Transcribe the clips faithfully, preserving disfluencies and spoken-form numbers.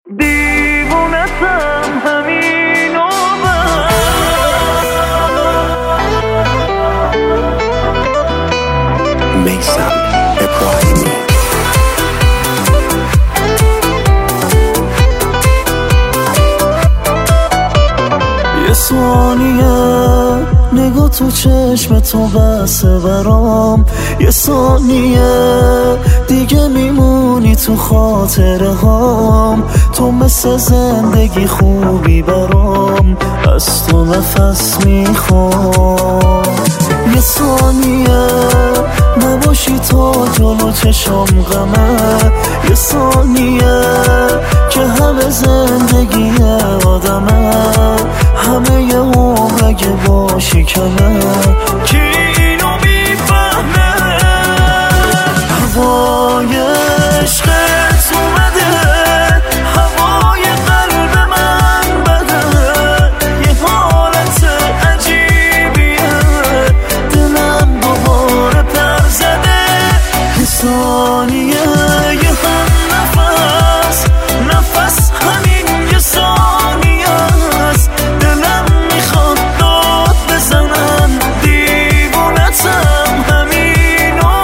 دیوونتم همین و میثم ابراهیمی. یه ثانیه نگاه تو چشم تو بسه برام، یه ثانیه دیگه میمونی تو خاطره هام. تو مثل زندگی خوبی برام، از تو نفس میخوام. یه ثانیه نباشی تا جلو چشم غمه، یه ثانیه که همه زندگی آدمه، همه یه عمر اگه باشی کمه. کی اینو میفهمه؟ هوای عشقت اومده، هوای قلب من بده، یه حالت عجیبیه، دلم دوباره پر زده. یه ثانیه یه هم نفس، نفس همین یه ثانیه است. دلم میخواد داد بزنم، دیوونتم همین و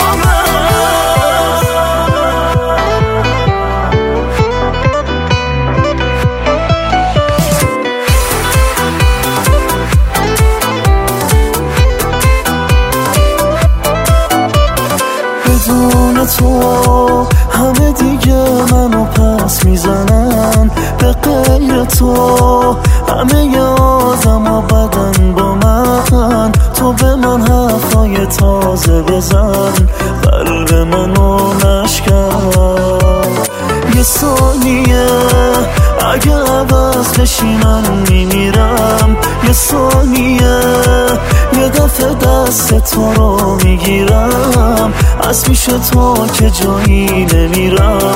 بدون تو همه دیگه منو پس میزنن، به غیر تو همه یادم و بدن با من. تو به من حرفای تازه بزن، قلب منو نشکن. یه ثانیه اگه عوض بشی من میمیرم، یه ثانیه یه دفعه دست تو رو میگیرم، از پیش تو که جایی نمیرم.